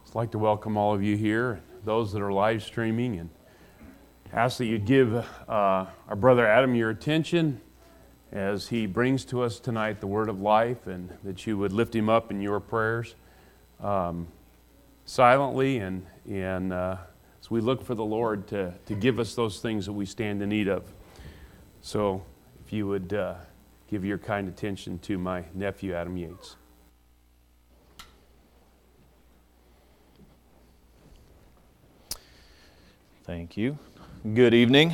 I'd like to welcome all of you here, those that are live streaming, and ask that you'd give our brother Adam your attention as he brings to us tonight the word of life, and that you would lift him up in your prayers silently and as we look for the Lord to give us those things that we stand in need of. So if you would give your kind attention to my nephew Adam Yates. Thank you. Good evening.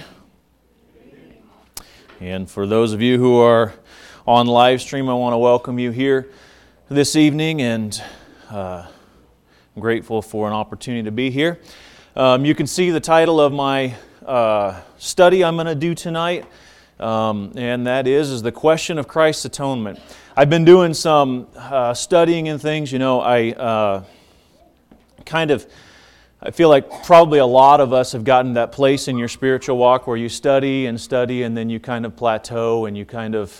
And for those of you who are on live stream, I want to welcome you here this evening, and I'm grateful for an opportunity to be here. You can see the title of my study I'm going to do tonight, and that is the question of Christ's atonement. I've been doing some studying and things. You know, I feel like probably a lot of us have gotten that place in your spiritual walk where you study, and then you kind of plateau, and you kind of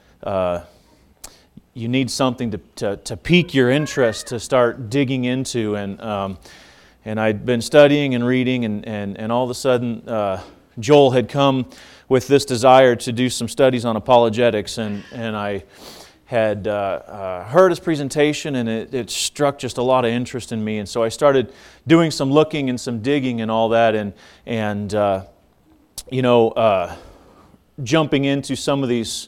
you need something to pique your interest to start digging into. And I'd been studying and reading, and all of a sudden Joel had come with this desire to do some studies on apologetics, and I had heard his presentation, and it struck just a lot of interest in me, and so I started doing some looking and some digging and all that, and jumping into some of these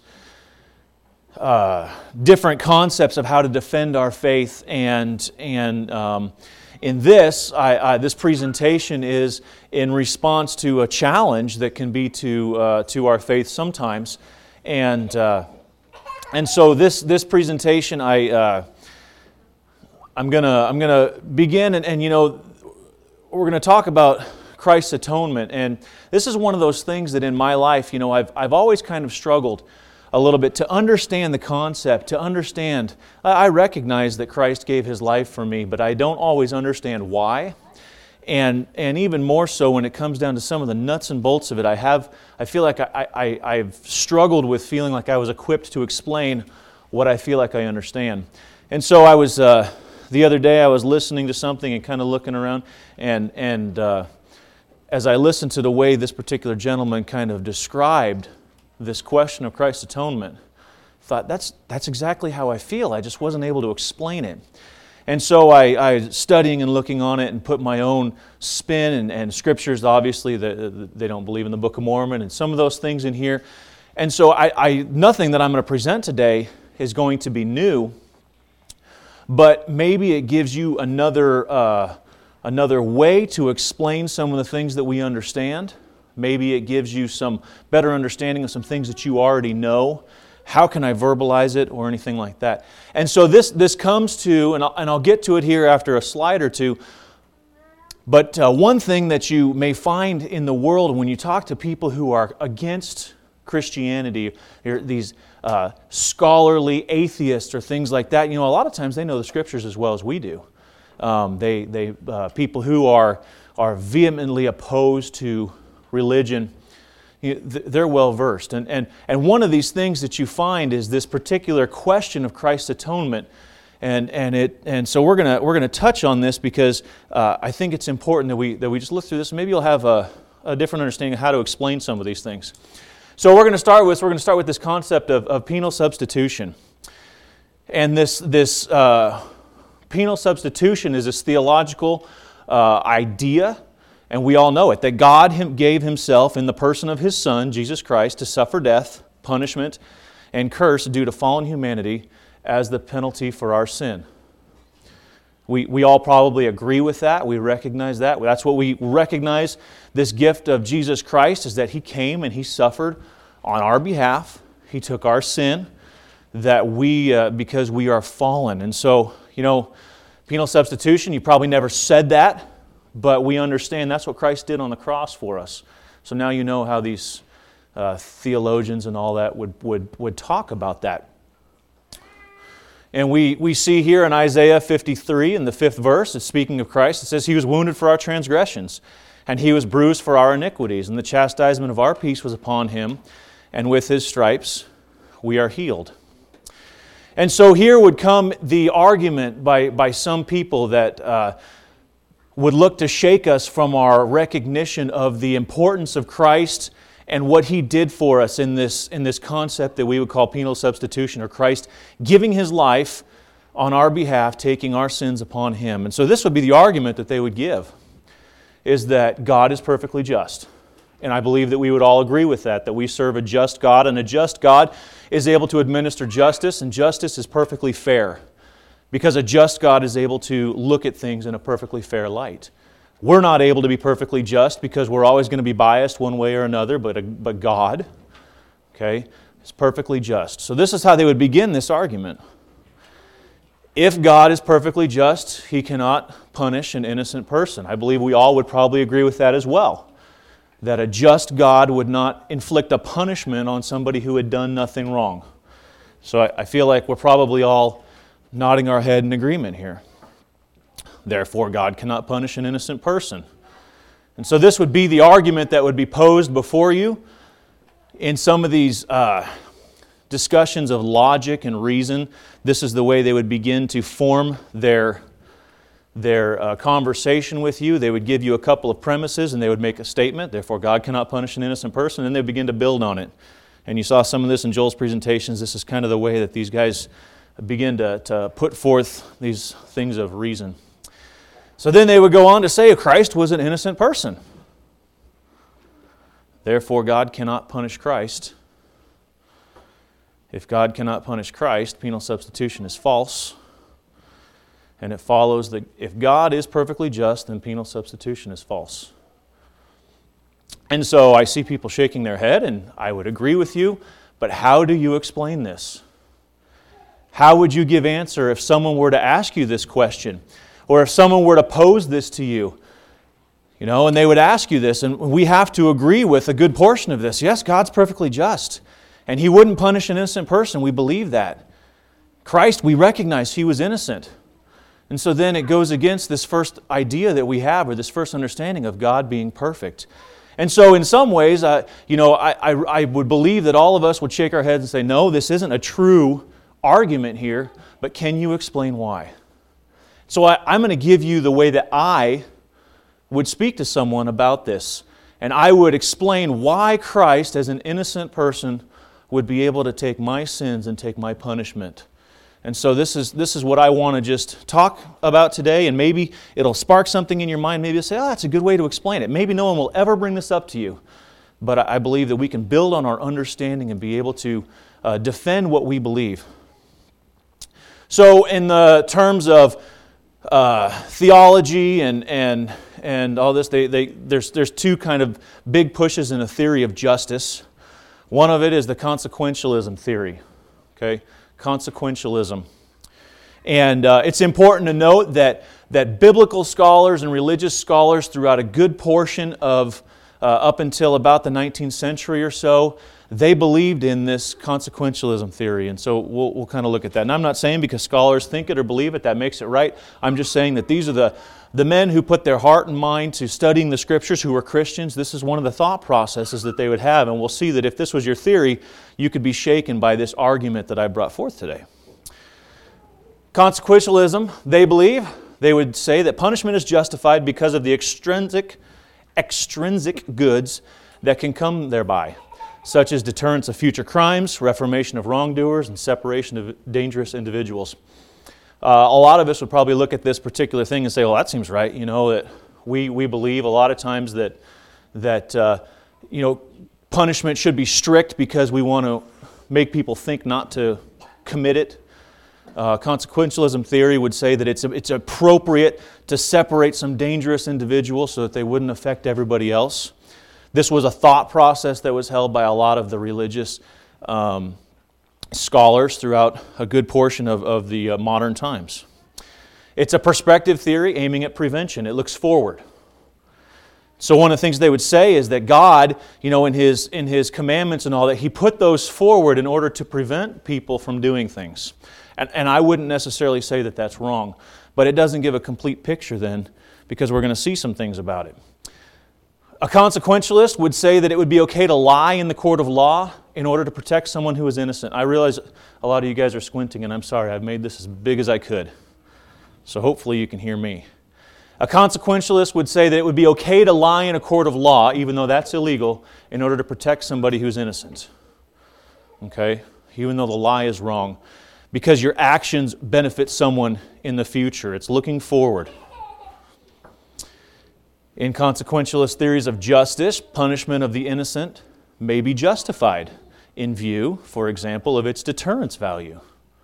different concepts of how to defend our faith, and in this, this presentation is in response to a challenge that can be to our faith sometimes, and so this presentation, I'm gonna begin, and we're gonna talk about Christ's atonement, and this is one of those things that in my life, I've always kind of struggled a little bit to understand the concept, to understand. I recognize that Christ gave His life for me, but I don't always understand why. And even more so when it comes down to some of the nuts and bolts of it, I feel like I've struggled with feeling like I was equipped to explain what I feel like I understand. And so I was, the other day I was listening to something and kind of looking around, and as I listened to the way this particular gentleman kind of described this question of Christ's atonement, I thought, that's exactly how I feel. I just wasn't able to explain it. And so I studying and looking on it and put my own spin and scriptures, obviously, they don't believe in the Book of Mormon and some of those things in here. And so nothing that I'm going to present today is going to be new, but maybe it gives you another way to explain some of the things that we understand. Maybe it gives you some better understanding of some things that you already know. How can I verbalize it, or anything like that? And so this comes to, and I'll get to it here after a slide or two, but one thing that you may find in the world when you talk to people who are against Christianity, these scholarly atheists or things like that, a lot of times they know the Scriptures as well as we do. People who are vehemently opposed to religion, they're well versed, and one of these things that you find is this particular question of Christ's atonement, and so we're gonna touch on this because I think it's important that we just look through this. Maybe you'll have a different understanding of how to explain some of these things. So we're going to start with this concept of penal substitution, and this penal substitution is this theological idea. And we all know it, that God gave Himself in the person of His Son, Jesus Christ, to suffer death, punishment, and curse due to fallen humanity as the penalty for our sin. We all probably agree with that. We recognize that. That's what we recognize, this gift of Jesus Christ, is that He came and He suffered on our behalf. He took our sin that because we are fallen. And so, penal substitution, you probably never said that, but we understand that's what Christ did on the cross for us. So now you know how these theologians and all that would talk about that. And we see here in Isaiah 53 in the 5th verse, it's speaking of Christ, it says, He was wounded for our transgressions, and He was bruised for our iniquities, and the chastisement of our peace was upon Him, and with His stripes we are healed. And so here would come the argument by some people that would look to shake us from our recognition of the importance of Christ and what He did for us in this concept that we would call penal substitution, or Christ giving His life on our behalf, taking our sins upon Him. And so this would be the argument that they would give, is that God is perfectly just. And I believe that we would all agree with that we serve a just God, and a just God is able to administer justice, and justice is perfectly fair, because a just God is able to look at things in a perfectly fair light. We're not able to be perfectly just because we're always going to be biased one way or another, but God, okay, is perfectly just. So this is how they would begin this argument. If God is perfectly just, He cannot punish an innocent person. I believe we all would probably agree with that as well, that a just God would not inflict a punishment on somebody who had done nothing wrong. So I feel like we're probably all nodding our head in agreement here. Therefore, God cannot punish an innocent person. And so this would be the argument that would be posed before you in some of these discussions of logic and reason. This is the way they would begin to form their conversation with you. They would give you a couple of premises and they would make a statement. Therefore, God cannot punish an innocent person. And they would begin to build on it. And you saw some of this in Joel's presentations. This is kind of the way that these guys begin to put forth these things of reason. So then they would go on to say Christ was an innocent person. Therefore, God cannot punish Christ. If God cannot punish Christ, penal substitution is false. And it follows that if God is perfectly just, then penal substitution is false. And so I see people shaking their head, and I would agree with you, but how do you explain this? How would you give answer if someone were to ask you this question? Or if someone were to pose this to you? You know, and they would ask you this, and we have to agree with a good portion of this. Yes, God's perfectly just, and He wouldn't punish an innocent person. We believe that. Christ, we recognize He was innocent. And so then it goes against this first idea that we have, or this first understanding of God being perfect. And so in some ways, I would believe that all of us would shake our heads and say, no, this isn't a true argument here, but can you explain why? So I'm going to give you the way that I would speak to someone about this. And I would explain why Christ, as an innocent person, would be able to take my sins and take my punishment. And so this is what I want to just talk about today, and maybe it'll spark something in your mind. Maybe you'll say, oh, that's a good way to explain it. Maybe no one will ever bring this up to you. But I believe that we can build on our understanding and be able to defend what we believe. So in the terms of theology and all this, there's two kind of big pushes in a theory of justice. One of it is the consequentialism theory. Okay, consequentialism, and it's important to note that biblical scholars and religious scholars throughout a good portion of up until about the 19th century or so, they believed in this consequentialism theory, and so we'll kind of look at that. And I'm not saying because scholars think it or believe it, that makes it right. I'm just saying that these are the men who put their heart and mind to studying the Scriptures, who were Christians. This is one of the thought processes that they would have, and we'll see that if this was your theory, you could be shaken by this argument that I brought forth today. Consequentialism, they believe, they would say that punishment is justified because of the extrinsic goods that can come thereby, such as deterrence of future crimes, reformation of wrongdoers, and separation of dangerous individuals. A lot of us would probably look at this particular thing and say, well, that seems right. You know, that we believe a lot of times that punishment should be strict because we want to make people think not to commit it. Consequentialism theory would say that it's appropriate to separate some dangerous individuals so that they wouldn't affect everybody else. This was a thought process that was held by a lot of the religious scholars throughout a good portion of the modern times. It's a perspective theory aiming at prevention. It looks forward. So one of the things they would say is that God, in His commandments and all that, He put those forward in order to prevent people from doing things. And I wouldn't necessarily say that that's wrong, but it doesn't give a complete picture then, because we're going to see some things about it. A consequentialist would say that it would be okay to lie in the court of law in order to protect someone who is innocent. I realize a lot of you guys are squinting, and I'm sorry, I've made this as big as I could. So hopefully you can hear me. A consequentialist would say that it would be okay to lie in a court of law, even though that's illegal, in order to protect somebody who's innocent. Okay? Even though the lie is wrong. Because your actions benefit someone in the future. It's looking forward. In consequentialist theories of justice, punishment of the innocent may be justified in view, for example, of its deterrence value.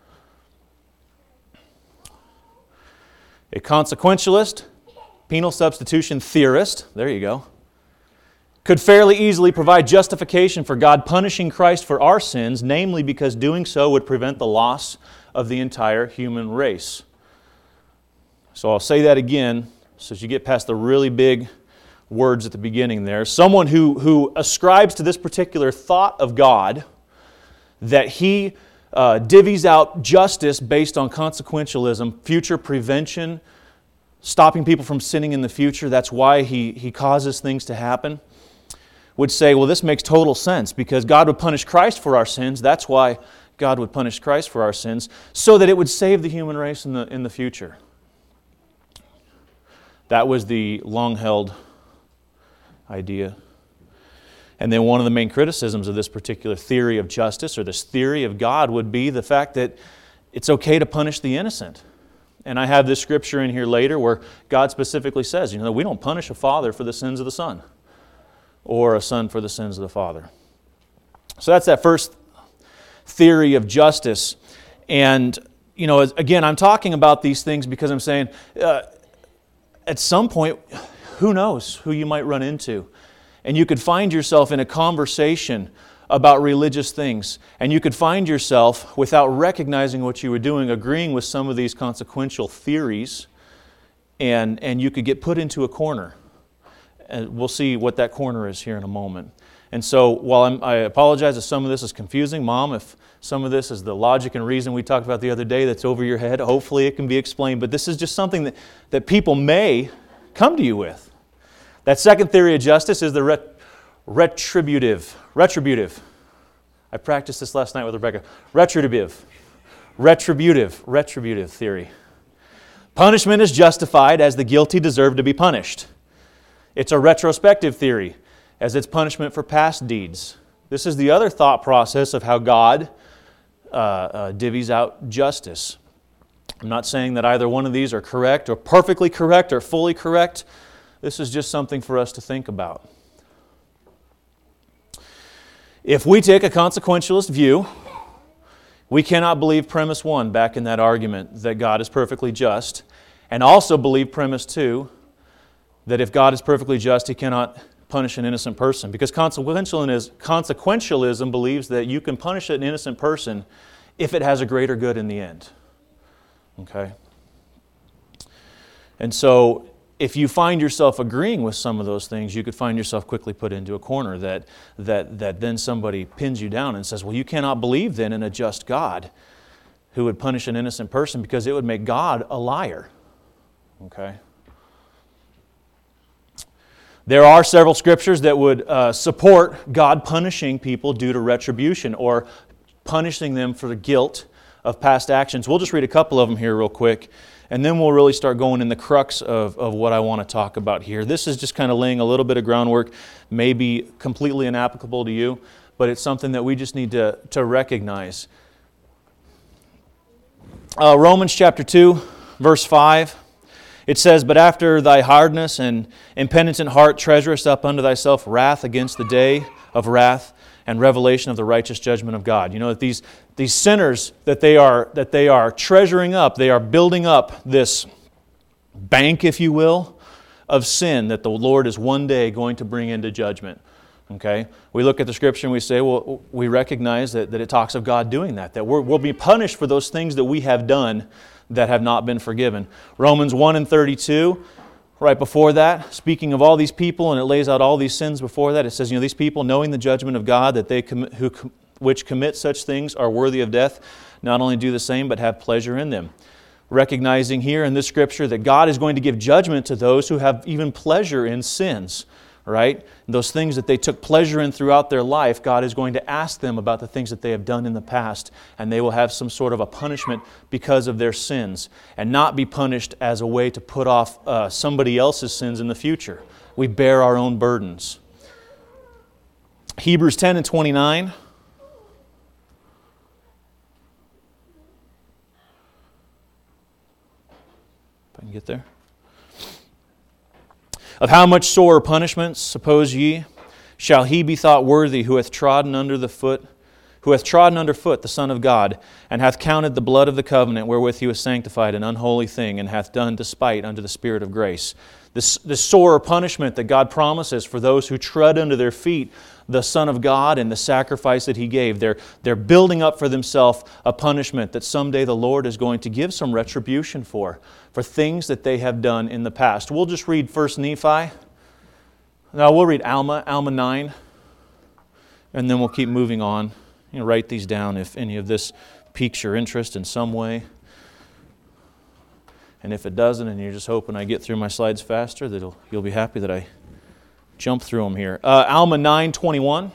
A consequentialist, penal substitution theorist, there you go, could fairly easily provide justification for God punishing Christ for our sins, namely because doing so would prevent the loss of the entire human race. So I'll say that again, so as you get past the really big words at the beginning there. Someone who ascribes to this particular thought of God, that He divvies out justice based on consequentialism, future prevention, stopping people from sinning in the future, that's why He causes things to happen, would say, well, this makes total sense because God would punish Christ for our sins. That's why God would punish Christ for our sins, so that it would save the human race in the future. That was the long-held idea. And then one of the main criticisms of this particular theory of justice, or this theory of God, would be the fact that it's okay to punish the innocent. And I have this scripture in here later where God specifically says, we don't punish a father for the sins of the son, or a son for the sins of the father. So that's that first theory of justice. And, again, I'm talking about these things because I'm saying, at some point, who knows who you might run into. And you could find yourself in a conversation about religious things. And you could find yourself, without recognizing what you were doing, agreeing with some of these consequential theories, and you could get put into a corner. And we'll see what that corner is here in a moment. And so, while I apologize if some of this is confusing, Mom, if some of this is the logic and reason we talked about the other day that's over your head, hopefully it can be explained. But this is just something that people may come to you with. That second theory of justice is the retributive. I practiced this last night with Rebecca. Retributive theory. Punishment is justified as the guilty deserve to be punished. It's a retrospective theory, as it's punishment for past deeds. This is the other thought process of how God divvies out justice. I'm not saying that either one of these are correct or perfectly correct or fully correct. This is just something for us to think about. If we take a consequentialist view, we cannot believe premise 1 back in that argument that God is perfectly just, and also believe premise 2 that if God is perfectly just, He cannot punish an innocent person. Because consequentialism believes that you can punish an innocent person if it has a greater good in the end. Okay? And so, if you find yourself agreeing with some of those things, you could find yourself quickly put into a corner that then somebody pins you down and says, well, you cannot believe then in a just God who would punish an innocent person because it would make God a liar. Okay? There are several scriptures that would support God punishing people due to retribution or punishing them for the guilt of past actions. We'll just read a couple of them here real quick, and then we'll really start going in the crux of what I want to talk about here. This is just kind of laying a little bit of groundwork, maybe completely inapplicable to you, but it's something that we just need to recognize. Romans chapter 2, verse 5. It says, but after thy hardness and impenitent heart treasurest up unto thyself wrath against the day of wrath and revelation of the righteous judgment of God. That these sinners that they are treasuring up, they are building up this bank, if you will, of sin that the Lord is one day going to bring into judgment. Okay? We look at the Scripture and we say, well, we recognize that it talks of God doing that we'll be punished for those things that we have done that have not been forgiven. Romans 1:32, right before that, speaking of all these people, and it lays out all these sins before that, it says, these people, knowing the judgment of God, that they which commit such things are worthy of death, not only do the same, but have pleasure in them. Recognizing here in this Scripture that God is going to give judgment to those who have even pleasure in sins, right? Those things that they took pleasure in throughout their life, God is going to ask them about the things that they have done in the past, and they will have some sort of a punishment because of their sins, and not be punished as a way to put off somebody else's sins in the future. We bear our own burdens. Hebrews 10 and 29. If I can get there. Of how much sorer punishments, suppose ye, shall he be thought worthy who hath trodden under foot the Son of God, and hath counted the blood of the covenant wherewith he was sanctified an unholy thing, and hath done despite unto the Spirit of grace. This sorer punishment that God promises for those who tread under their feet the Son of God and the sacrifice that He gave. They're building up for themselves a punishment that someday the Lord is going to give some retribution for things that they have done in the past. We'll just read 1 Nephi. Now we'll read Alma 9, and then we'll keep moving on. Write these down if any of this piques your interest in some way. And if it doesn't, and you're just hoping I get through my slides faster, you'll be happy that I jump through them here. Alma 9:21.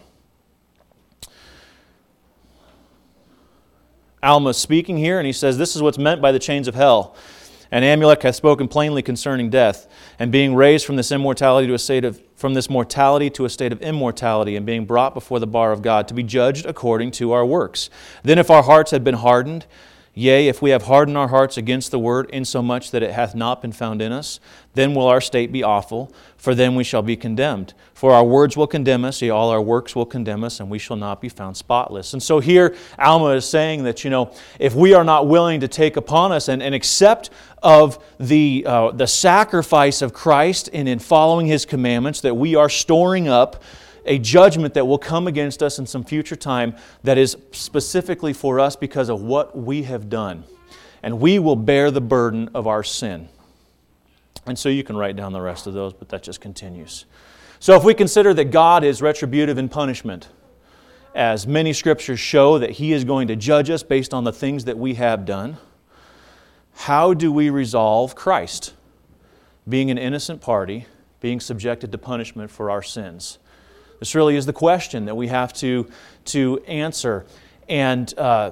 Alma is speaking here, and he says, "This is what's meant by the chains of hell. And Amulek hath spoken plainly concerning death, and being raised from this mortality to a state of immortality, and being brought before the bar of God, to be judged according to our works. Then if our hearts had been hardened, yea, if we have hardened our hearts against the word, insomuch that it hath not been found in us, then will our state be awful, for then we shall be condemned. For our words will condemn us, yea, all our works will condemn us, and we shall not be found spotless." And so here, Alma is saying that, if we are not willing to take upon us and accept of the sacrifice of Christ and in following His commandments, that we are storing up a judgment that will come against us in some future time that is specifically for us because of what we have done. And we will bear the burden of our sin. And so you can write down the rest of those, but that just continues. So if we consider that God is retributive in punishment, as many scriptures show that He is going to judge us based on the things that we have done, how do we resolve Christ being an innocent party, being subjected to punishment for our sins? This really is the question that we have to answer. And,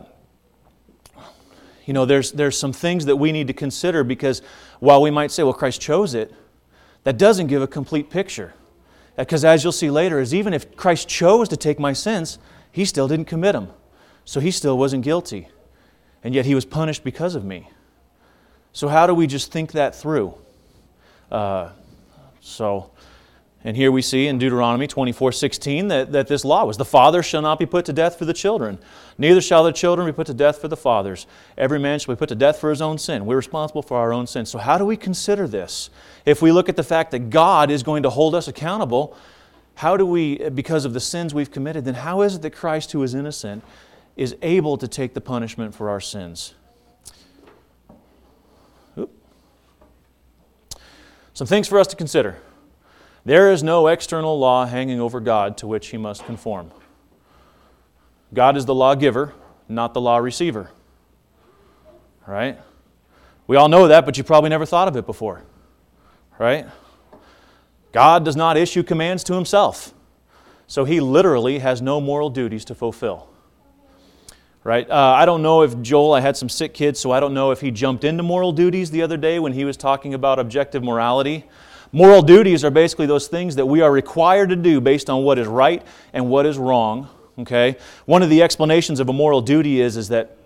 there's some things that we need to consider, because while we might say, well, Christ chose it, that doesn't give a complete picture. Because as you'll see later, is even if Christ chose to take my sins, He still didn't commit them. So He still wasn't guilty. And yet He was punished because of me. So how do we just think that through? And here we see in Deuteronomy 24:16 that this law was, the father shall not be put to death for the children, neither shall the children be put to death for the fathers. Every man shall be put to death for his own sin. We're responsible for our own sin. So how do we consider this? If we look at the fact that God is going to hold us accountable, how do we, because of the sins we've committed, then how is it that Christ, who is innocent, is able to take the punishment for our sins? Some things for us to consider. There is no external law hanging over God to which He must conform. God is the lawgiver, not the law receiver. Right? We all know that, but you probably never thought of it before. Right? God does not issue commands to Himself. So He literally has no moral duties to fulfill. Right? I don't know if I had some sick kids, so I don't know if he jumped into moral duties the other day when he was talking about objective morality. Moral duties are basically those things that we are required to do based on what is right and what is wrong. Okay? One of the explanations of a moral duty is that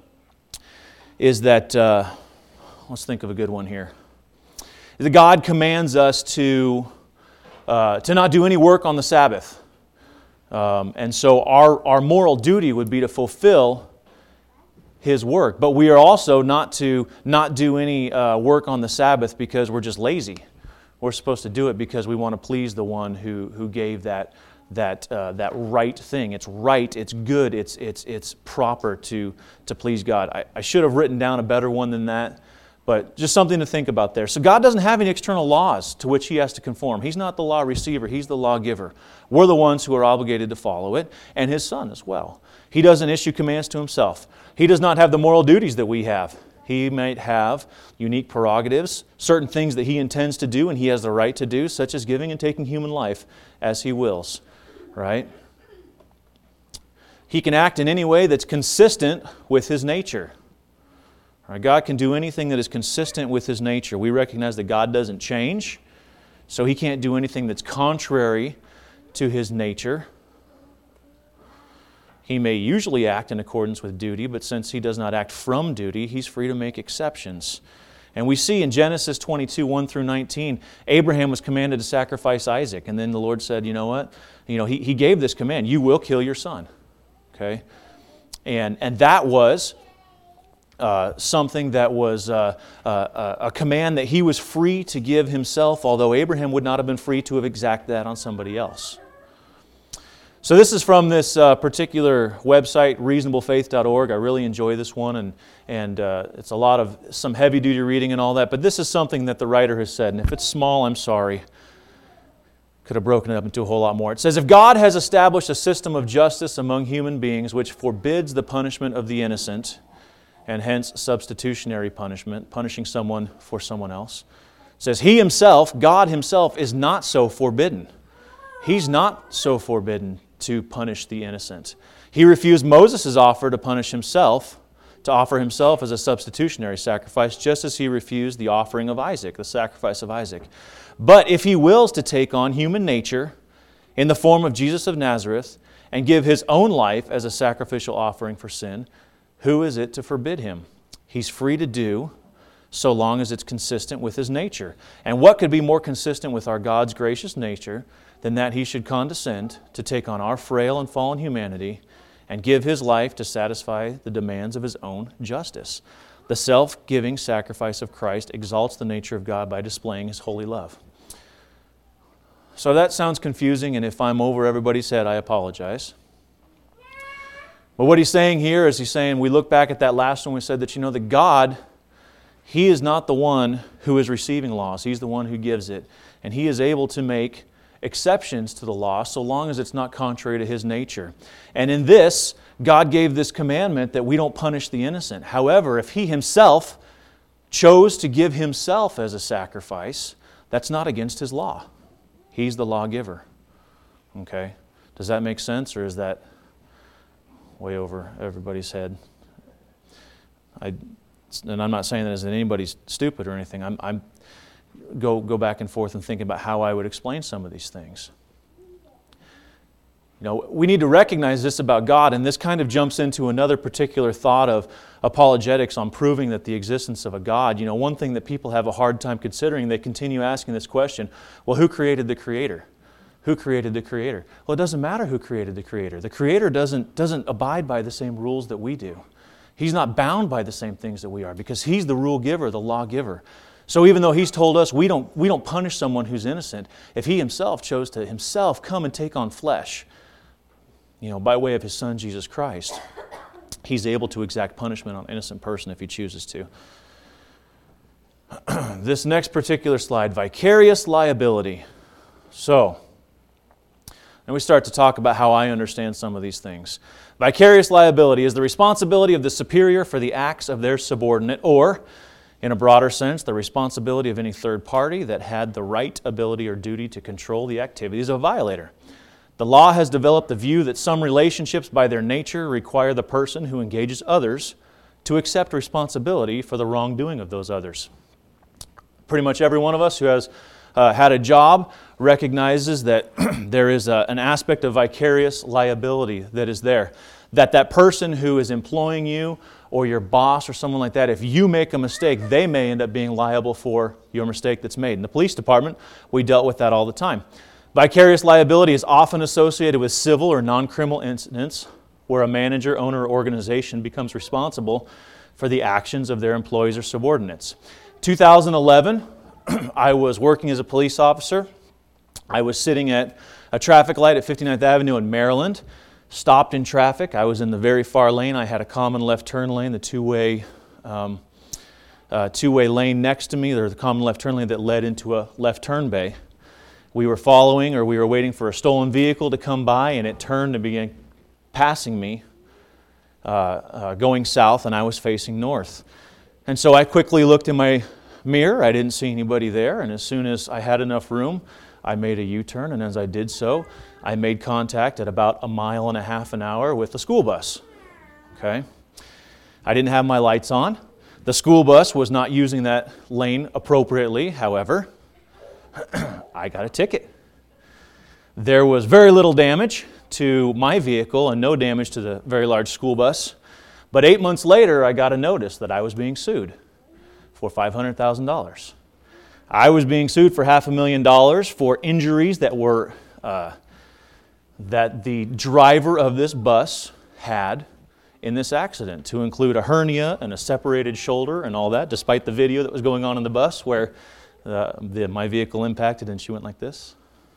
let's think of a good one here. Is that God commands us to not do any work on the Sabbath. And so our moral duty would be to fulfill His work. But we are also not to not do any work on the Sabbath because we're just lazy. We're supposed to do it because we want to please the one who gave that right thing. It's right, it's good, it's proper to please God. I should have written down a better one than that, but just something to think about there. So God doesn't have any external laws to which He has to conform. He's not the law receiver, He's the lawgiver. We're the ones who are obligated to follow it, and His Son as well. He doesn't issue commands to Himself. He does not have the moral duties that we have. He might have unique prerogatives, certain things that He intends to do and He has the right to do, such as giving and taking human life as He wills, right? He can act in any way that's consistent with His nature. Right? God can do anything that is consistent with His nature. We recognize that God doesn't change, so He can't do anything that's contrary to His nature. He may usually act in accordance with duty, but since He does not act from duty, He's free to make exceptions. And we see in Genesis 22, 1 through 19, Abraham was commanded to sacrifice Isaac. And then the Lord said, you know what? He gave this command, you will kill your son. Okay? And that was something that was a command that he was free to give himself, although Abraham would not have been free to have exacted that on somebody else. So this is from this particular website, reasonablefaith.org. I really enjoy this one, and it's a lot of some heavy-duty reading and all that, but this is something that the writer has said, and if it's small, I'm sorry. Could have broken it up into a whole lot more. It says, if God has established a system of justice among human beings which forbids the punishment of the innocent, and hence substitutionary punishment, punishing someone for someone else, it says, He Himself, God Himself, is not so forbidden. He's not so forbidden to punish the innocent. He refused Moses' offer to punish himself, to offer himself as a substitutionary sacrifice, just as He refused the offering of Isaac, the sacrifice of Isaac. But if He wills to take on human nature in the form of Jesus of Nazareth and give His own life as a sacrificial offering for sin, who is it to forbid Him? He's free to do so long as it's consistent with His nature. And what could be more consistent with our God's gracious nature than that He should condescend to take on our frail and fallen humanity and give His life to satisfy the demands of His own justice? The self-giving sacrifice of Christ exalts the nature of God by displaying His holy love. So that sounds confusing, and if I'm over everybody's head, I apologize. But what he's saying here is he's saying, we look back at that last one, we said that that God, He is not the one who is receiving laws. He's the one who gives it. And He is able to make exceptions to the law so long as it's not contrary to His nature. And in this, God gave this commandment that we don't punish the innocent. However, if He Himself chose to give Himself as a sacrifice, that's not against His law. He's the lawgiver. Okay? Does that make sense, or is that way over everybody's head? And I'm not saying that as anybody's stupid or anything. I'm go back and forth and think about how I would explain some of these things. We need to recognize this about God, and this kind of jumps into another particular thought of apologetics on proving that the existence of a God. One thing that people have a hard time considering, they continue asking this question, well, who created the Creator? Who created the Creator? Well, it doesn't matter who created the Creator. The Creator doesn't abide by the same rules that we do. He's not bound by the same things that we are, because He's the rule giver, the law giver. So even though He's told us we don't punish someone who's innocent, if He Himself chose to Himself come and take on flesh, by way of His Son, Jesus Christ, He's able to exact punishment on an innocent person if He chooses to. This next particular slide, vicarious liability. So, and we start to talk about how I understand some of these things. Vicarious liability is the responsibility of the superior for the acts of their subordinate, or, in a broader sense, the responsibility of any third party that had the right, ability, or duty to control the activities of a violator. The law has developed the view that some relationships by their nature require the person who engages others to accept responsibility for the wrongdoing of those others. Pretty much every one of us who has had a job recognizes that there is an aspect of vicarious liability that is there. That person who is employing you or your boss or someone like that, if you make a mistake, they may end up being liable for your mistake that's made. In the police department, we dealt with that all the time. Vicarious liability is often associated with civil or non-criminal incidents where a manager, owner, or organization becomes responsible for the actions of their employees or subordinates. 2011, I was working as a police officer. I was sitting at a traffic light at 59th Avenue in Maryland, stopped in traffic. I was in the very far lane. I had a common left turn lane, the two-way lane next to me. There's the common left turn lane that led into a left turn bay. We were waiting for a stolen vehicle to come by, and it turned and began passing me, going south, and I was facing north. And so I quickly looked in my mirror. I didn't see anybody there. And as soon as I had enough room, I made a U-turn. And as I did so, I made contact at about 1.5 miles an hour with the school bus. Okay? I didn't have my lights on. The school bus was not using that lane appropriately. However, I got a ticket. There was very little damage to my vehicle and no damage to the very large school bus. But 8 months later, I got a notice that I was being sued for $500,000. I was being sued for $500,000 for injuries that were that the driver of this bus had in this accident, to include a hernia and a separated shoulder and all that, despite the video that was going on in the bus where my vehicle impacted and she went like this.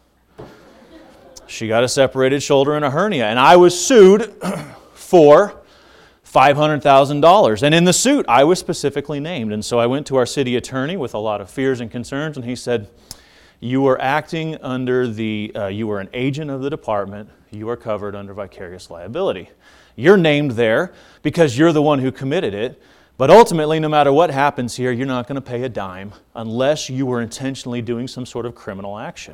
She got a separated shoulder and a hernia, and I was sued for $500,000. And in the suit, I was specifically named. And so I went to our city attorney with a lot of fears and concerns, and he said, you are acting under you are an agent of the department, you are covered under vicarious liability. You're named there because you're the one who committed it, but ultimately, no matter what happens here, you're not going to pay a dime unless you were intentionally doing some sort of criminal action.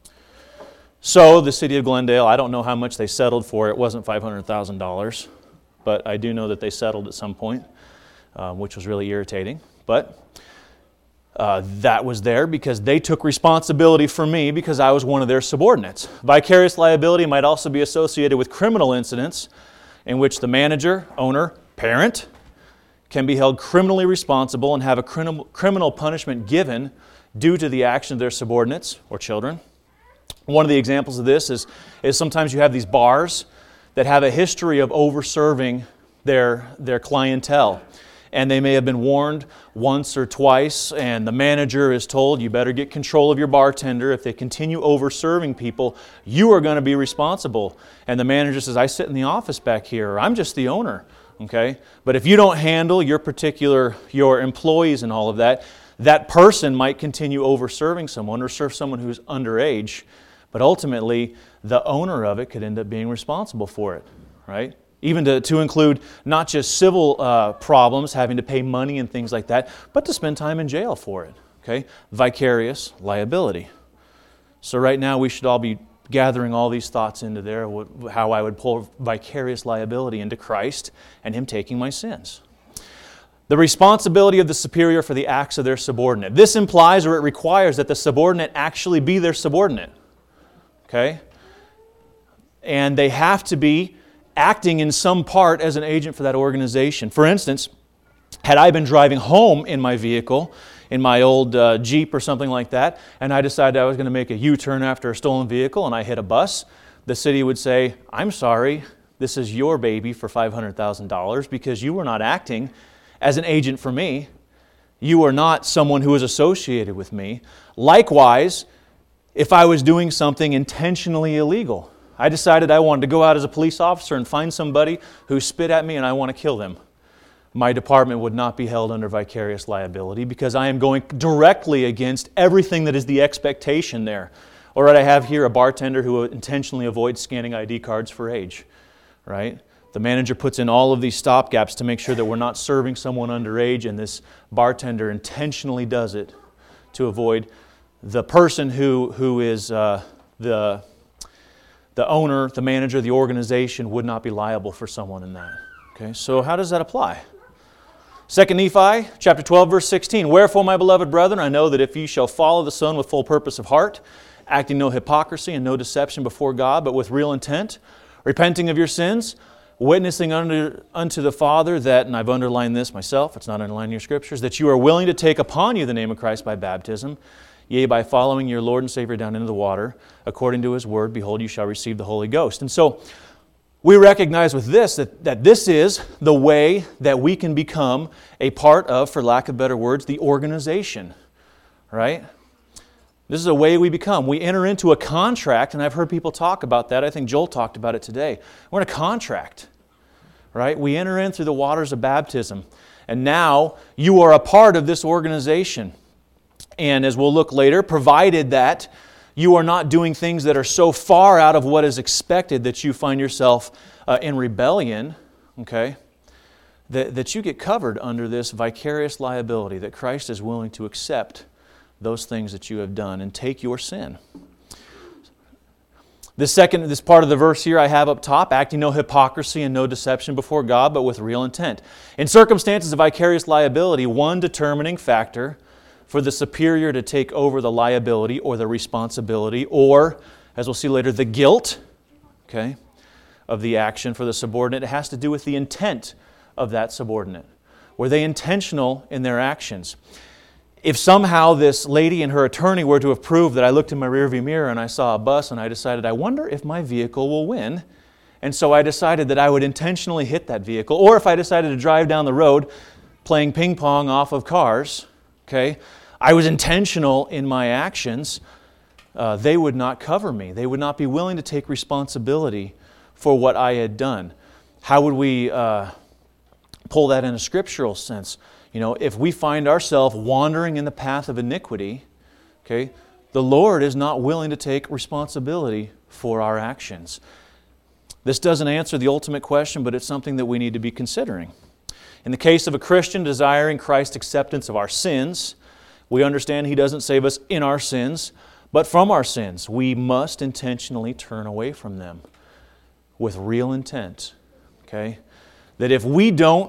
So the city of Glendale, I don't know how much they settled for. It wasn't $500,000, but I do know that they settled at some point, which was really irritating. But that was there because they took responsibility for me because I was one of their subordinates. Vicarious liability might also be associated with criminal incidents in which the manager, owner, parent can be held criminally responsible and have a criminal punishment given due to the action of their subordinates or children. One of the examples of this is sometimes you have these bars that have a history of over-serving their clientele. And they may have been warned once or twice, and the manager is told, you better get control of your bartender. If they continue over-serving people, you are going to be responsible. And the manager says, I sit in the office back here, or I'm just the owner. Okay? But if you don't handle your employees and all of that, that person might continue over-serving someone or serve someone who's underage. But ultimately, the owner of it could end up being responsible for it. Right? Even to include not just civil problems, having to pay money and things like that, but to spend time in jail for it. Okay? Vicarious liability. So right now we should all be gathering all these thoughts into there, how I would pull vicarious liability into Christ and Him taking my sins. The responsibility of the superior for the acts of their subordinate. This implies or it requires that the subordinate actually be their subordinate. Okay? And they have to be acting in some part as an agent for that organization. For instance, had I been driving home in my vehicle, in my old Jeep or something like that, and I decided I was going to make a U-turn after a stolen vehicle and I hit a bus, the city would say, I'm sorry, this is your baby for $500,000 because you were not acting as an agent for me. You are not someone who is associated with me. Likewise, if I was doing something intentionally illegal, I decided I wanted to go out as a police officer and find somebody who spit at me and I want to kill them. My department would not be held under vicarious liability because I am going directly against everything that is the expectation there. Or I have here a bartender who intentionally avoids scanning ID cards for age. Right? The manager puts in all of these stopgaps to make sure that we're not serving someone underage, and this bartender intentionally does it to avoid the person who is the owner, the manager, the organization would not be liable for someone in that. Okay, so how does that apply? 2 Nephi chapter 12, verse 16. Wherefore, my beloved brethren, I know that if ye shall follow the Son with full purpose of heart, acting no hypocrisy and no deception before God, but with real intent, repenting of your sins, witnessing unto the Father that, and I've underlined this myself, it's not underlined in your scriptures, that you are willing to take upon you the name of Christ by baptism, yea, by following your Lord and Savior down into the water, according to His word, behold, you shall receive the Holy Ghost. And so we recognize with this that this is the way that we can become a part of, for lack of better words, the organization. Right? This is a way we become. We enter into a contract, and I've heard people talk about that. I think Joel talked about it today. We're in a contract. Right? We enter in through the waters of baptism. And now you are a part of this organization. And as we'll look later, provided that you are not doing things that are so far out of what is expected that you find yourself in rebellion, okay? that you get covered under this vicarious liability, that Christ is willing to accept those things that you have done and take your sin. This part of the verse here I have up top, acting no hypocrisy and no deception before God, but with real intent. In circumstances of vicarious liability, one determining factor for the superior to take over the liability or the responsibility, or, as we'll see later, the guilt, okay, of the action for the subordinate, it has to do with the intent of that subordinate. Were they intentional in their actions? If somehow this lady and her attorney were to have proved that I looked in my rearview mirror and I saw a bus and I decided, I wonder if my vehicle will win, and so I decided that I would intentionally hit that vehicle, or if I decided to drive down the road playing ping pong off of cars, okay, I was intentional in my actions, they would not cover me. They would not be willing to take responsibility for what I had done. How would we pull that in a scriptural sense? You know, if we find ourselves wandering in the path of iniquity, okay, the Lord is not willing to take responsibility for our actions. This doesn't answer the ultimate question, but it's something that we need to be considering. In the case of a Christian desiring Christ's acceptance of our sins, we understand He doesn't save us in our sins, but from our sins. We must intentionally turn away from them with real intent. Okay? That if we don't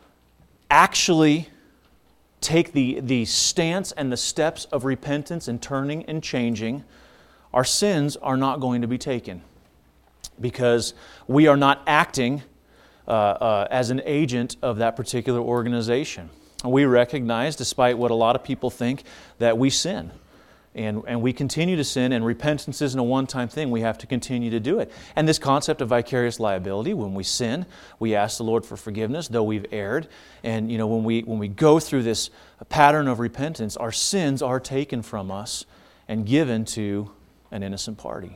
actually take the stance and the steps of repentance and turning and changing, our sins are not going to be taken, because we are not acting as an agent of that particular organization. We recognize, despite what a lot of people think, that we sin. And we continue to sin, and repentance isn't a one-time thing. We have to continue to do it. And this concept of vicarious liability, when we sin, we ask the Lord for forgiveness, though we've erred. And you know, when we go through this pattern of repentance, our sins are taken from us and given to an innocent party.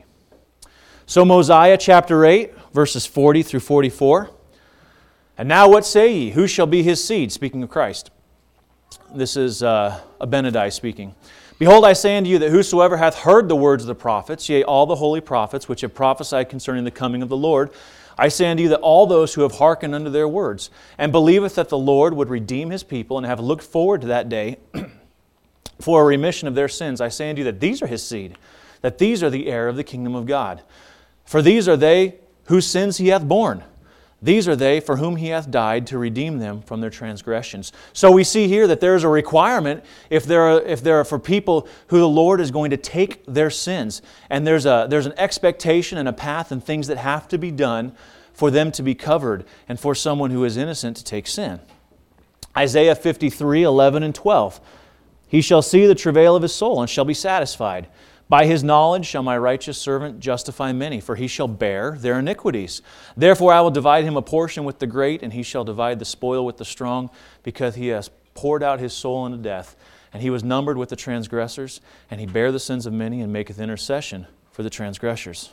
So Mosiah chapter 8, verses 40 through 44. And now what say ye? Who shall be his seed? Speaking of Christ. This is Abinadi speaking. Behold, I say unto you that whosoever hath heard the words of the prophets, yea, all the holy prophets which have prophesied concerning the coming of the Lord, I say unto you that all those who have hearkened unto their words, and believeth that the Lord would redeem His people, and have looked forward to that day for a remission of their sins, I say unto you that these are His seed, that these are the heir of the kingdom of God. For these are they whose sins He hath borne. These are they for whom He hath died, to redeem them from their transgressions. So we see here that there is a requirement if there are for people who the Lord is going to take their sins. And there's an expectation and a path and things that have to be done for them to be covered, and for someone who is innocent to take sin. Isaiah 53, 11 and 12. He shall see the travail of his soul, and shall be satisfied. By his knowledge shall my righteous servant justify many, for he shall bear their iniquities. Therefore I will divide him a portion with the great, and he shall divide the spoil with the strong, because he has poured out his soul unto death. And he was numbered with the transgressors, and he bare the sins of many, and maketh intercession for the transgressors.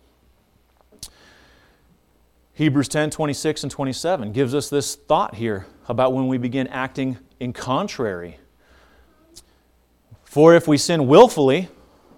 Hebrews 10, 26 and 27 gives us this thought here about when we begin acting in contrary. For if we sin willfully,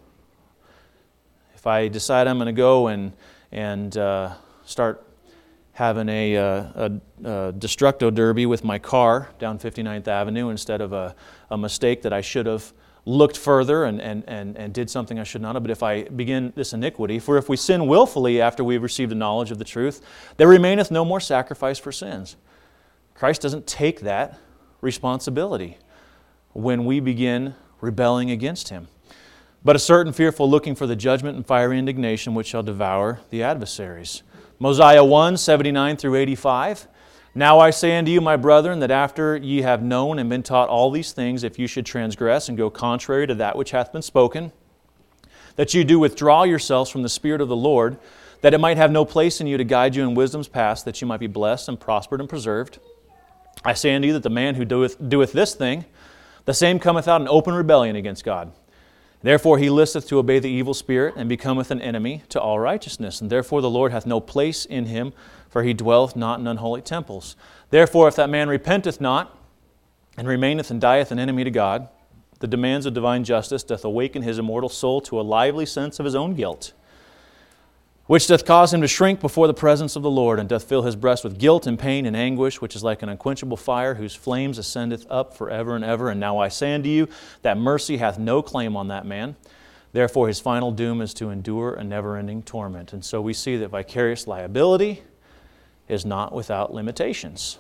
if I decide I'm going to go and start having a destructo derby with my car down 59th Avenue instead of a mistake that I should have looked further and did something I should not have. But if I begin this iniquity, for if we sin willfully after we've received the knowledge of the truth, there remaineth no more sacrifice for sins. Christ doesn't take that responsibility when we begin rebelling against Him. But a certain fearful looking for the judgment and fiery indignation which shall devour the adversaries. Mosiah 1, 79 through 85. Now I say unto you, my brethren, that after ye have known and been taught all these things, if you should transgress and go contrary to that which hath been spoken, that you do withdraw yourselves from the Spirit of the Lord, that it might have no place in you to guide you in wisdom's path, that you might be blessed and prospered and preserved. I say unto you that the man who doeth this thing, the same cometh out in open rebellion against God. Therefore he listeth to obey the evil spirit, and becometh an enemy to all righteousness. And therefore the Lord hath no place in him, for he dwelleth not in unholy temples. Therefore if that man repenteth not, and remaineth and dieth an enemy to God, the demands of divine justice doth awaken his immortal soul to a lively sense of his own guilt. which doth cause him to shrink before the presence of the Lord, and doth fill his breast with guilt and pain and anguish, which is like an unquenchable fire, whose flames ascendeth up forever and ever. And now I say unto you, that mercy hath no claim on that man. Therefore his final doom is to endure a never-ending torment. And so we see that vicarious liability is not without limitations.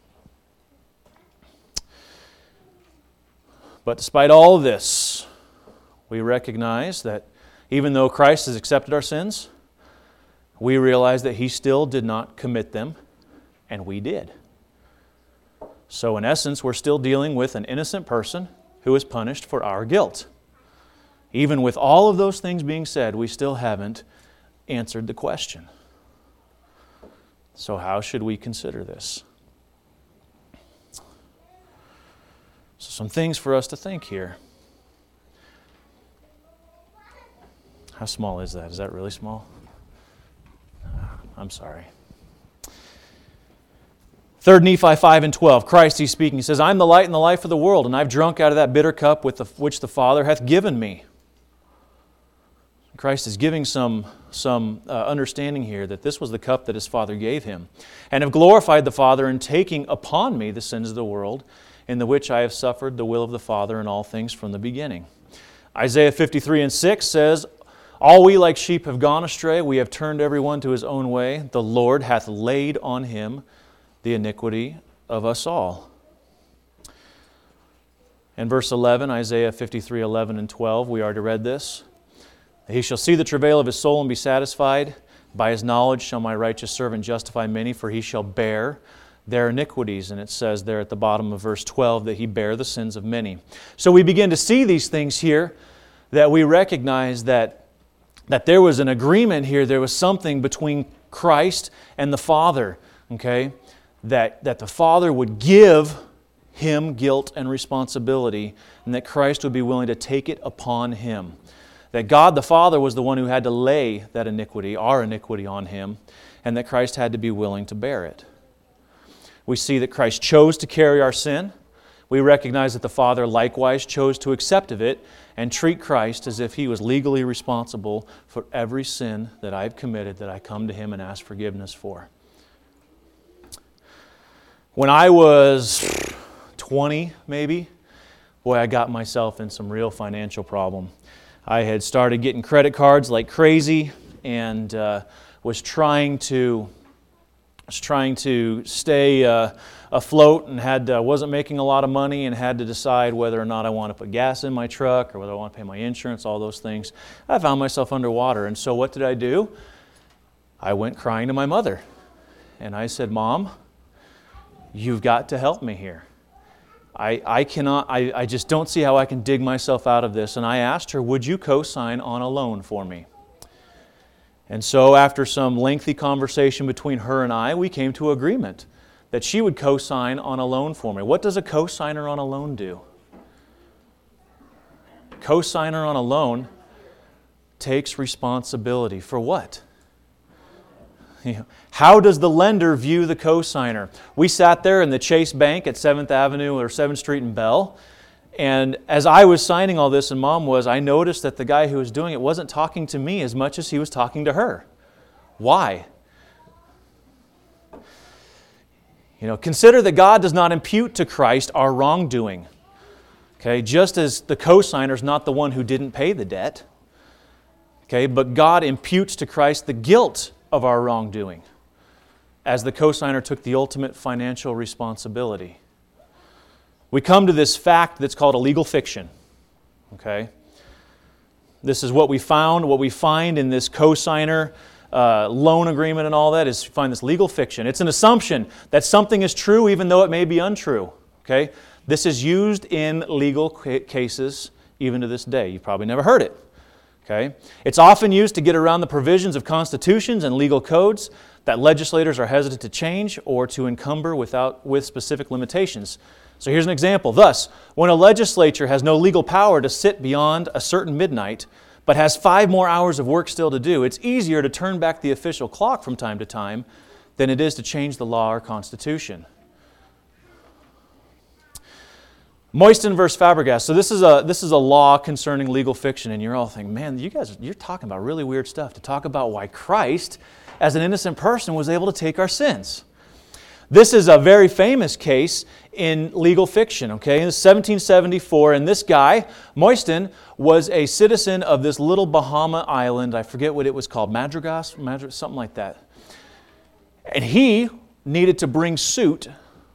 But despite all of this, we recognize that even though Christ has accepted our sins, we realize that He still did not commit them, and we did. So in essence, we're still dealing with an innocent person who is punished for our guilt. Even with all of those things being said, we still haven't answered the question. So how should we consider this? So some things for us to think here. How small is that? Is that really small? I'm sorry. 3 Nephi 5 and 12. Christ, He's speaking. He says, I'm the light and the life of the world, and I've drunk out of that bitter cup which the Father hath given me. Christ is giving some understanding here that this was the cup that His Father gave Him, and have glorified the Father in taking upon me the sins of the world, in the which I have suffered the will of the Father in all things from the beginning. Isaiah 53 and 6 says, all we like sheep have gone astray, we have turned every one to his own way. The Lord hath laid on Him the iniquity of us all. In verse 11, Isaiah 53, 11 and 12, we already read this. He shall see the travail of his soul and be satisfied. By his knowledge shall my righteous servant justify many, for he shall bear their iniquities. And it says there at the bottom of verse 12 that He bare the sins of many. So we begin to see these things here, that we recognize that there was an agreement here, there was something between Christ and the Father, okay? That the Father would give Him guilt and responsibility, and that Christ would be willing to take it upon Him. That God the Father was the one who had to lay that iniquity, our iniquity, on Him, and that Christ had to be willing to bear it. We see that Christ chose to carry our sin. We recognize that the Father likewise chose to accept of it and treat Christ as if He was legally responsible for every sin that I've committed, that I come to Him and ask forgiveness for. When I was 20, maybe, boy, I got myself in some real financial problem. I had started getting credit cards like crazy and was trying to stay afloat and wasn't making a lot of money and had to decide whether or not I want to put gas in my truck or whether I want to pay my insurance, all those things. I found myself underwater. And so what did I do? I went crying to my mother. And I said, Mom, you've got to help me here. I just don't see how I can dig myself out of this. And I asked her, would you co-sign on a loan for me? And so after some lengthy conversation between her and I, we came to agreement that she would co-sign on a loan for me. What does a co-signer on a loan do? Co-signer on a loan takes responsibility for what? How does the lender view the co-signer? We sat there in the Chase Bank at 7th Avenue or 7th Street in Bell, and as I was signing all this and Mom was, I noticed that the guy who was doing it wasn't talking to me as much as he was talking to her. Why? Consider that God does not impute to Christ our wrongdoing. Okay, just as the co-signer is not the one who didn't pay the debt. Okay, but God imputes to Christ the guilt of our wrongdoing, as the co-signer took the ultimate financial responsibility. We come to this fact that's called a legal fiction. Okay? This is what we found, what we find in this co-signer loan agreement and all that is find this legal fiction. It's an assumption that something is true even though it may be untrue. Okay? This is used in legal cases even to this day. You've probably never heard it. Okay? It's often used to get around the provisions of constitutions and legal codes that legislators are hesitant to change or to encumber with specific limitations. So here's an example. Thus, when a legislature has no legal power to sit beyond a certain midnight, but has 5 more hours of work still to do, it's easier to turn back the official clock from time to time than it is to change the law or constitution. Moisten versus Fabregas. So this is a law concerning legal fiction, and you're all thinking, man, you're talking about really weird stuff to talk about why Christ, as an innocent person, was able to take our sins. This is a very famous case in legal fiction, okay? In 1774, and this guy, Moisten, was a citizen of this little Bahama island. I forget what it was called, Madrigas, something like that. And he needed to bring suit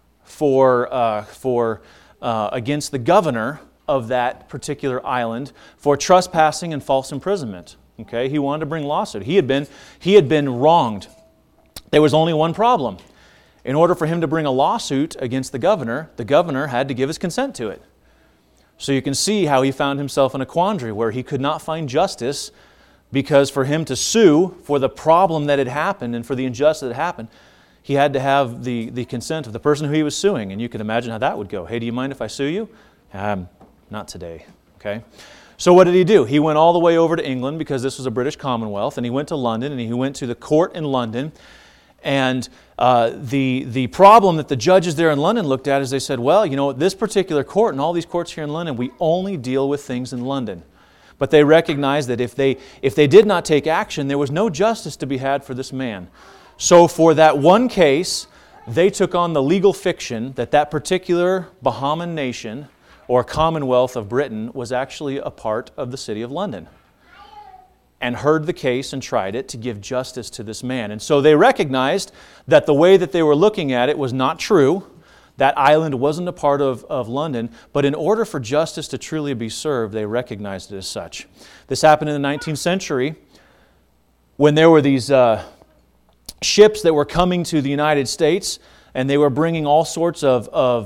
against the governor of that particular island for trespassing and false imprisonment. Okay, he wanted to bring lawsuit. He had been wronged. There was only one problem. In order for him to bring a lawsuit against the governor had to give his consent to it. So you can see how he found himself in a quandary where he could not find justice, because for him to sue for the problem that had happened and for the injustice that happened, he had to have the consent of the person who he was suing. And you can imagine how that would go. Hey, do you mind if I sue you? Not today. Okay. So what did he do? He went all the way over to England, because this was a British Commonwealth, and he went to London, and he went to the court in London. And the problem that the judges there in London looked at is they said, well, this particular court and all these courts here in London, we only deal with things in London. But they recognized that if they did not take action, there was no justice to be had for this man. So for that one case, they took on the legal fiction that particular Bahamian nation or Commonwealth of Britain was actually a part of the city of London, and heard the case and tried it to give justice to this man. And so they recognized that the way that they were looking at it was not true. That island wasn't a part of London, but in order for justice to truly be served, they recognized it as such. This happened in the 19th century when there were these ships that were coming to the United States, and they were bringing all sorts of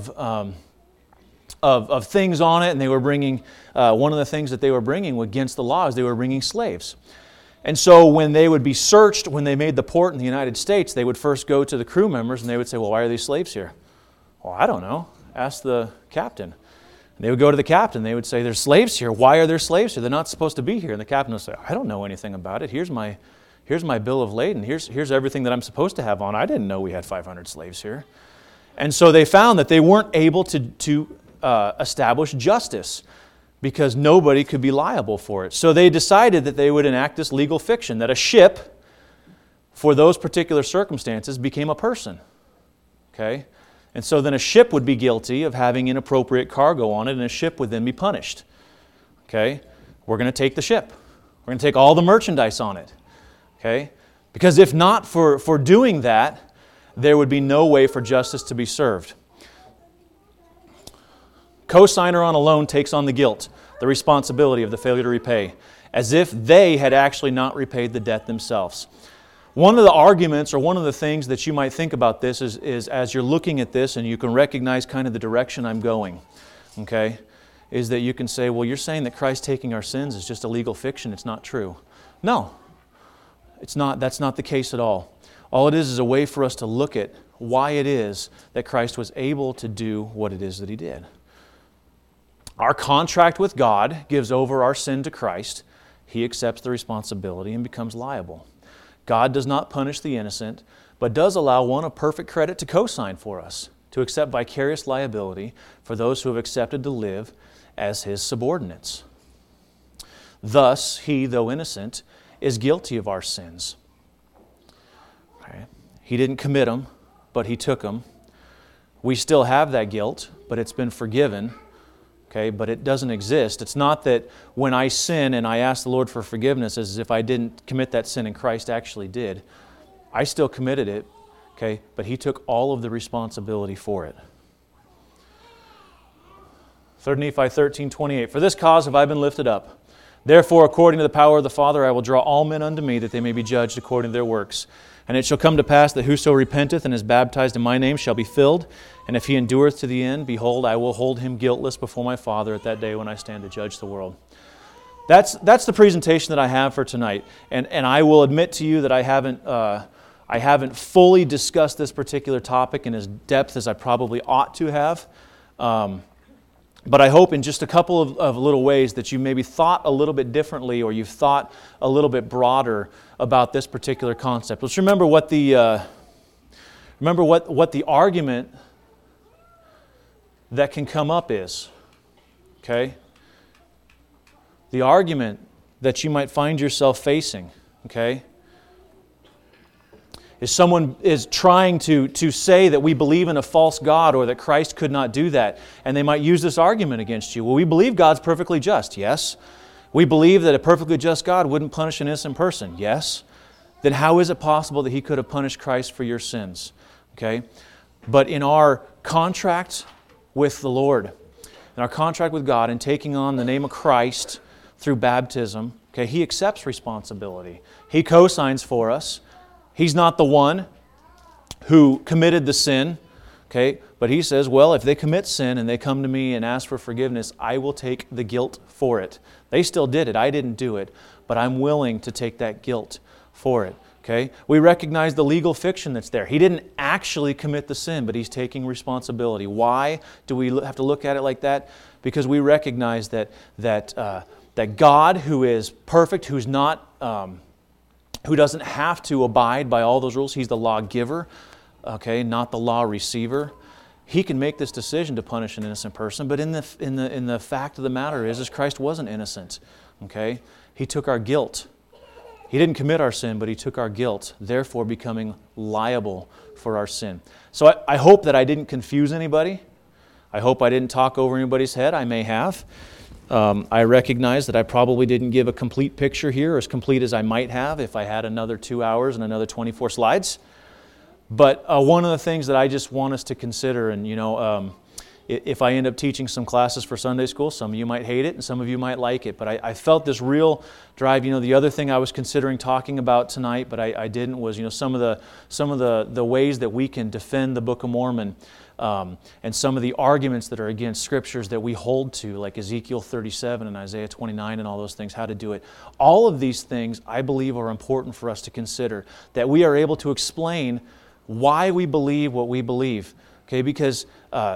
things on it, and they were bringing, one of the things that they were bringing against the law is they were bringing slaves. And so when they would be searched, when they made the port in the United States, they would first go to the crew members and they would say, well, why are these slaves here? Well, I don't know. Ask the captain. And they would go to the captain. They would say, there's slaves here. Why are there slaves here? They're not supposed to be here. And the captain would say, I don't know anything about it. Here's my bill of lading. Here's everything that I'm supposed to have on. I didn't know we had 500 slaves here. And so they found that they weren't able to establish justice, because nobody could be liable for it. So they decided that they would enact this legal fiction, that a ship, for those particular circumstances, became a person. Okay? And so then a ship would be guilty of having inappropriate cargo on it, and a ship would then be punished. Okay? We're going to take the ship. We're going to take all the merchandise on it. Okay? Because if not for doing that, there would be no way for justice to be served. Co-signer on a loan takes on the guilt, the responsibility of the failure to repay, as if they had actually not repaid the debt themselves. One of the arguments, or one of the things that you might think about this is as you're looking at this and you can recognize kind of the direction I'm going, okay, is that you can say, well, you're saying that Christ taking our sins is just a legal fiction. It's not true. No, it's not. That's not the case at all. All it is a way for us to look at why it is that Christ was able to do what it is that He did. Our contract with God gives over our sin to Christ. He accepts the responsibility and becomes liable. God does not punish the innocent, but does allow one of perfect credit to co-sign for us, to accept vicarious liability for those who have accepted to live as His subordinates. Thus, He, though innocent, is guilty of our sins. Okay. He didn't commit them, but He took them. We still have that guilt, but it's been forgiven. Okay, but it doesn't exist. It's not that when I sin and I ask the Lord for forgiveness as if I didn't commit that sin and Christ actually did. I still committed it, okay, but He took all of the responsibility for it. 3 Nephi 13:28. For this cause have I been lifted up. Therefore, according to the power of the Father, I will draw all men unto me, that they may be judged according to their works. And it shall come to pass that whoso repenteth and is baptized in my name shall be filled. And if he endureth to the end, behold, I will hold him guiltless before my Father at that day when I stand to judge the world. That's the presentation that I have for tonight. And I will admit to you that I haven't fully discussed this particular topic in as depth as I probably ought to have. But I hope in just a couple of little ways that you maybe thought a little bit differently, or you've thought a little bit broader about this particular concept. Let's remember what the argument that can come up is. okay? The argument that you might find yourself facing, okay, is someone is trying to say that we believe in a false God or that Christ could not do that, and they might use this argument against you. Well, we believe God's perfectly just, yes. We believe that a perfectly just God wouldn't punish an innocent person, yes. Then how is it possible that He could have punished Christ for your sins? Okay? But in our contract with the Lord, in our contract with God, in taking on the name of Christ through baptism, okay, He accepts responsibility. He co-signs for us. He's not the one who committed the sin, okay? But He says, well, if they commit sin and they come to me and ask for forgiveness, I will take the guilt for it. They still did it. I didn't do it. But I'm willing to take that guilt for it, okay? We recognize the legal fiction that's there. He didn't actually commit the sin, but He's taking responsibility. Why do we have to look at it like that? Because we recognize that God, who is perfect, who's not... who doesn't have to abide by all those rules. He's the lawgiver, okay, not the law receiver. He can make this decision to punish an innocent person, but in the fact of the matter is Christ wasn't innocent, okay? He took our guilt. He didn't commit our sin, but He took our guilt, therefore becoming liable for our sin. So I hope that I didn't confuse anybody. I hope I didn't talk over anybody's head. I may have. I recognize that I probably didn't give a complete picture here, as complete as I might have if I had another 2 hours and another 24 slides. But one of the things that I just want us to consider, and if I end up teaching some classes for Sunday school, some of you might hate it and some of you might like it, but I felt this real drive. The other thing I was considering talking about tonight, but I didn't, was some of the ways that we can defend the Book of Mormon. And some of the arguments that are against scriptures that we hold to, like Ezekiel 37 and Isaiah 29 and all those things, how to do it. All of these things, I believe, are important for us to consider, that we are able to explain why we believe what we believe. Okay, because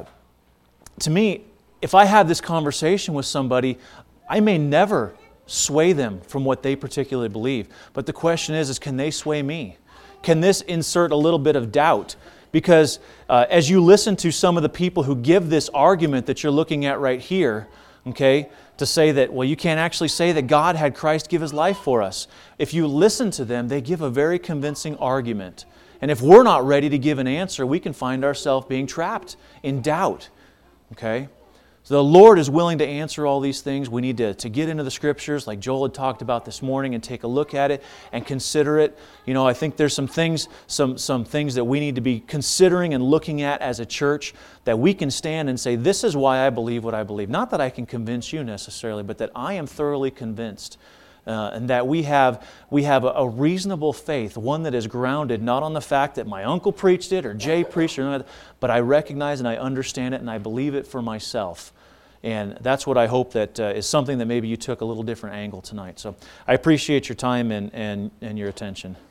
to me, if I have this conversation with somebody, I may never sway them from what they particularly believe. But the question is can they sway me? Can this insert a little bit of doubt? Because as you listen to some of the people who give this argument that you're looking at right here, okay, to say that, well, you can't actually say that God had Christ give His life for us. If you listen to them, they give a very convincing argument. And if we're not ready to give an answer, we can find ourselves being trapped in doubt, okay? So the Lord is willing to answer all these things. We need to get into the Scriptures like Joel had talked about this morning and take a look at it and consider it. I think there's some things that we need to be considering and looking at as a church that we can stand and say, this is why I believe what I believe. Not that I can convince you necessarily, but that I am thoroughly convinced. And that we have a reasonable faith, one that is grounded not on the fact that my uncle preached it or Jay preached it, but I recognize and I understand it and I believe it for myself. And that's what I hope that is something that maybe you took a little different angle tonight. So I appreciate your time and your attention.